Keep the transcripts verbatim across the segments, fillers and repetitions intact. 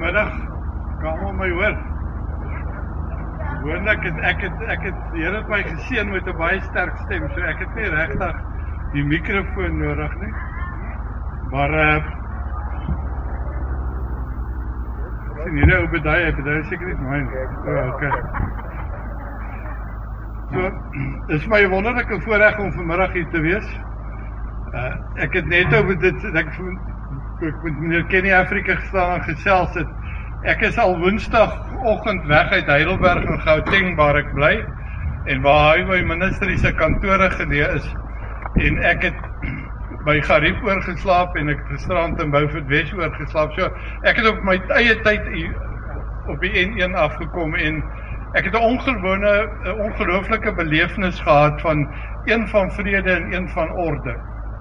vanmiddag kan almal my hoor. Hoor ek het ek het ek het die Here het my geseën met 'n baie sterk stem, so ek het nie regtig die mikrofoon nodig nie. Maar uh sien hier ou bedaai, bedaai seker nie myne. Oh, okay. So, dit is my wonderlike voorreg om vanmiddag hier te wees. Uh, ek het net over dit, ek, ek met meneer Kenny Afrika gestaan en gesels het. Ek is al woensdagoggend weg uit Heidelberg en Gauteng waar ek bly, en waar hy my ministerie se kantore geneem is, en ek het by Gariep oorgeslaap, en ek het gisterand in Beaufort Wes oorgeslaap, so ek het op my eie tyd op die N een afgekom, en ek het 'n ongewone, 'n ongelooflike belewenis gehad van een van vrede en een van orde.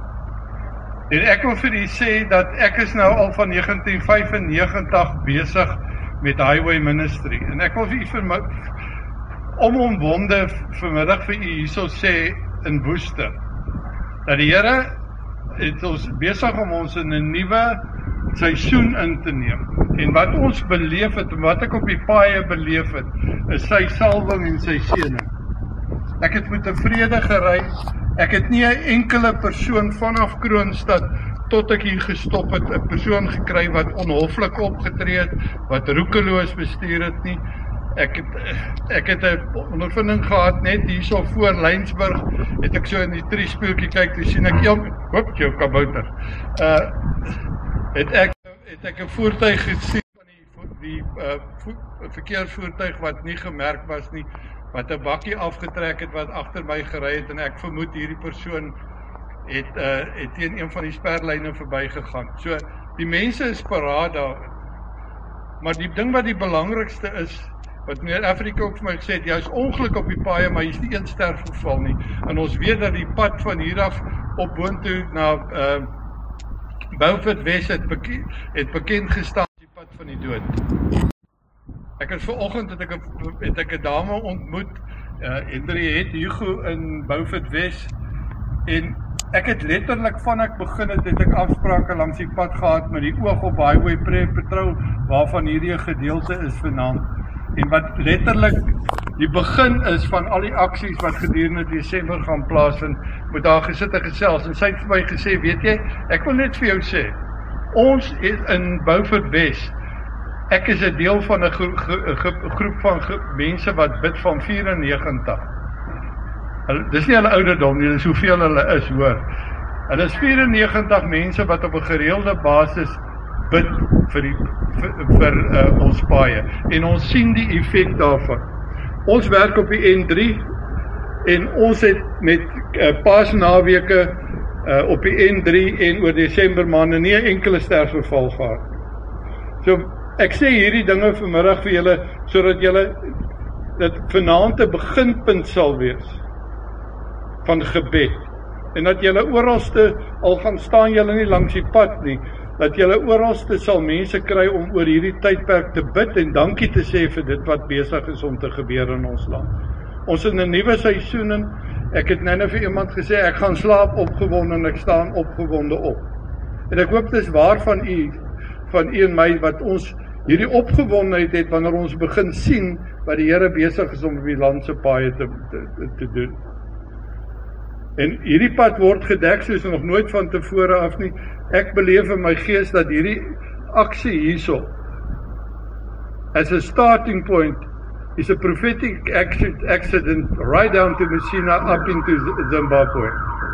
En ek wil vir u sê dat ek is nou al van negentien vyfennegentig besig met Highway Ministry. En ek wil vir u vir my omomwonde vanmiddag vir u hierso sê in Woester, dat die Here het ons besig om ons in 'n nuwe seisoen in te neem. En wat ons beleef het, en wat ek op die paaie beleef het, is sy salwing en sy seëning. Ek het met 'n vrede gereis. Ek het nie 'n enkele persoon vanaf Kroonstad tot ek hier gestop het, 'n persoon gekry wat onhoflik opgetree het, wat roekeloos bestuur het nie. Ek het ek het 'n ondervinding gehad net hierso voor Lynsburg, het ek so in die triespieeltjie kyk, toe sien ek een, hoop jou kabouter. Uh het ek het ek 'n voertuig gesien van die die uh, vo verkeersvoertuig wat nie gemerk was nie, wat 'n bakkie afgetrek het wat agter my gery het, en ek vermoed hierdie persoon het uh, het teen een van die sperlyne verbygegaan. So die mense is paraat daar. Maar die ding wat die belangrikste is, wat meneer Afrika ook vir my gesê het, jy is ongeluk op die paaie, maar jy is nie een sterfgeval nie. En ons weet dat die pad van hier af op boontoe na uh, Beaufort Wes het, beke het bekend gestaan die pad van die dood. Ek het vanoggend het ek 'n het ek 'n dame ontmoet, uh, Henriette Hugo in Beaufort Wes, en ek het letterlik van ek begin het, het ek afsprake langs die pad gehad met die oog op Highway Patrol, waarvan hierdie 'n gedeelte is vanaand. En wat letterlik die begin is van al die aksies wat gedurende Desember gaan plaasvind, met haar gesit en gesels, en sy het vir my gesê, weet jy, ek wil net vir jou sê, ons is in Beaufort Wes, ek is 'n deel van 'n groep van mense wat bid van vyfennegentig. Dis nie hulle ouderdom nie, dis hoeveel hulle is, hoor. Hulle is vyfennegentig mense wat op 'n gereelde basis bid vir, die, vir, vir uh, ons paaie. En ons sien die effek daarvan. Ons werk op die N drie, en ons het met uh, paasnaweke uh, op die N drie en oor Desember maande nie 'n enkele sterfgeval gehad. So, ek sê hierdie dinge vanmiddag vir julle, sodat julle dat vanaand 'n beginpunt sal wees van gebed, en dat julle oralste, al gaan staan julle nie langs die pad nie, dat julle oralste sal mense kry om oor hierdie tydperk te bid, en dankie te sê vir dit wat besig is om te gebeur in ons land. Ons is in 'n nuwe seisoen in. Ek het nou vir iemand gesê, ek gaan slaap opgewonde, en ek staan opgewonde op. En ek hoop dit is waar van u, van u en my, wat ons hierdie opgewondenheid het, wanneer ons begin sien, wat die Here besig is om op die land se paaie te, te, te doen. En hierdie pad word gedek soos nog nooit van tevore af nie. Ek beleef in my gees dat hierdie aksie hierso, as a starting point, is a prophetic accident right down to Messina, up into Zimbabwe.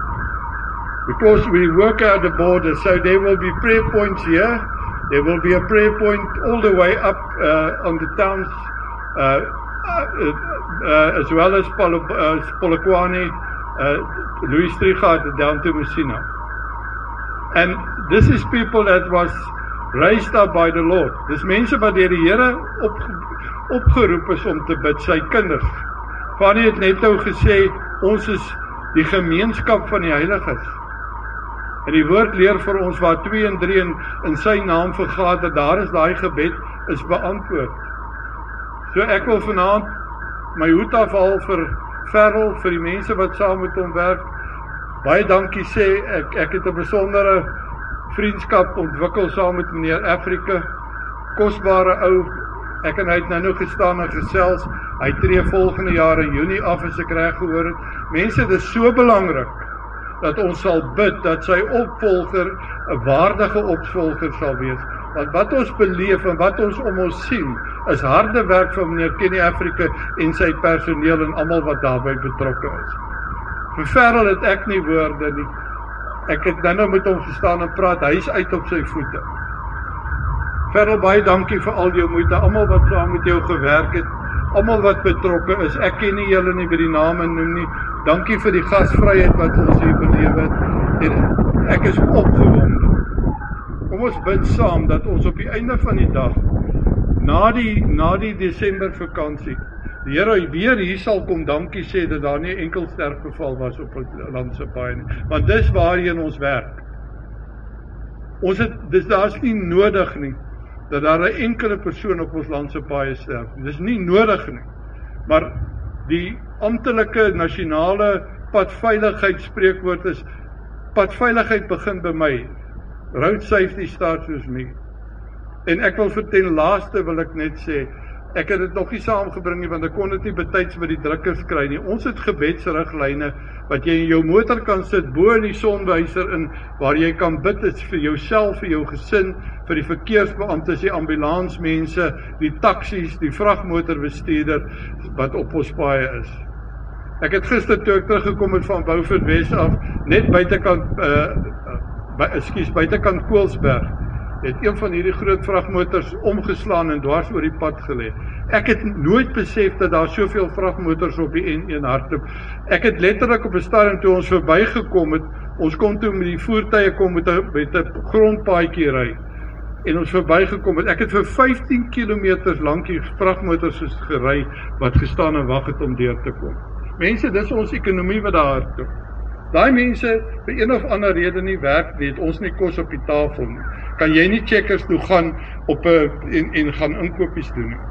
Because we work out the border, so there will be prayer points here, there will be a prayer point all the way up uh, on the towns, uh, uh, uh, as well as Pol uh, Polokwane, uh, Louis Trichardt, down to Messina. And this is people that was raised up by the Lord. Dis mense wat deur die Here op, opgeroep is om te bid, sy kinders. Fanny het net nou gesê, ons is die gemeenskap van die heiliges. En die woord leer vir ons, waar twee en drie in, in sy naam vergader, daar is daai gebed, is beantwoord. So ek wil vanaand my hoed afhaal vir Ferrel, vir die mense wat saam met hom werk. Baie dankie sê, ek, ek het 'n besondere vriendskap ontwikkel saam met meneer Afrika, kosbare ou. Ek en hy het nou nou gestaan en gesels. Hy tree volgende jaar in Junie af as ek reg gehoor het. Mense, dit is so belangrik dat ons sal bid dat sy opvolger 'n waardige opvolger sal wees. Want wat ons beleef en wat ons om ons sien is harde werk van meneer Kenny Africa en sy personeel en almal wat daarbey betrokke is. Vir Ferrell het ek nie woorde nie. Ek het nou nou met hom gestaan en praat, hy is uit op sy voete. Ferrell, baie dankie vir al jou moeite, almal wat saam met jou gewerk het, almal wat betrokke is. Ek ken nie julle nie by die name noem nie. Dankie vir die gasvryheid wat ons hier beleef het. En ek is opgewonde. Kom ons bid saam dat ons op die einde van die dag, na die, na die Desember vakansie, die Here weer hier sal kom dankie sê dat daar nie enkel sterfgeval was op die landse paai nie. Want dis waarheen ons werk. Ons het, dis daar's nie nodig nie dat daar 'n enkele persoon op ons landse paai sterf. Dis nie nodig nie. Maar die amptelike nasionale padveiligheidsspreekwoord is, padveiligheid begin by my. Road safety starts with me. En ek wil vir ten laaste wil ek net sê, ek het dit nog nie saamgebring nie, want ek kon dit nie betyds by die drukkers kry nie. Ons het gebedsriglyne, wat jy in jou motor kan sit, bo in die sonwyser in, waar jy kan bid, is vir jouself, vir jou gesin, vir die verkeersbeamptes, die ambulansmense, die taksies, die vragmotorbestuurder, wat op ons paaie is. Ek het gister toe ek teruggekom het van Beaufort Wes af, net buitekant, uh, by, excuse, buitekant Koelsberg, het een van hierdie groot vragmotors omgeslaan en dwars oor die pad gelê. Ek het nooit besef dat daar soveel vragmotors op die N een hardloop. Ek het letterlik op 'n stadium toe ons verbygekom het, ons kon toe met die voertuie kom met 'n met 'n grondpaadjie ry. En ons verbygekom het. Ek het vir vyftien kilometer lank die vragmotors gery wat gestaan en wag het om deur te kom. Mense, dis ons ekonomie wat daar hardloop. Daai mense, vir een of ander rede nie werk nie, het ons nie kos op die tafel nie. Kan jy nie checkers toe gaan op 'n en, en gaan inkopies doen nie.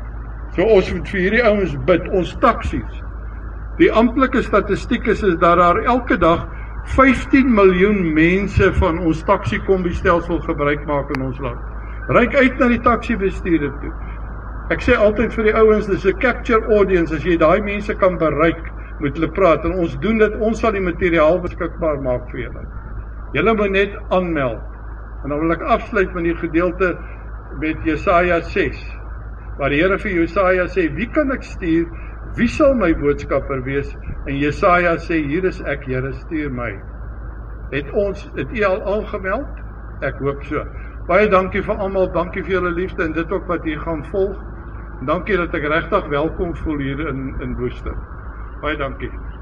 So ons moet vir hierdie ouens bid, ons taksies. Die amptelike statistiek is, is dat daar elke dag vyftien miljoen mense van ons taksikombiestelsel gebruik maak in ons land. Ryk uit na die taksibestuurder toe. Ek sê altyd vir die ouens, dis 'n capture audience, as jy daai mense kan bereik, moet hulle praat, en ons doen dit, ons sal die materiaal beskikbaar maak vir julle. Julle moet net aanmeld. En dan wil ek afsluit met die gedeelte met Jesaja ses, waar die Here vir Jesaja sê, wie kan ek stuur, wie sal my boodskapper wees? En Jesaja sê, hier is ek, Here, stuur my. Het ons, het u al aangemeld? Ek hoop so. Baie dankie vir almal, dankie vir julle liefde, en dit ook wat hier gaan volg. En dankie dat ek regtig welkom voel hier in, in Woester. Baie dankie.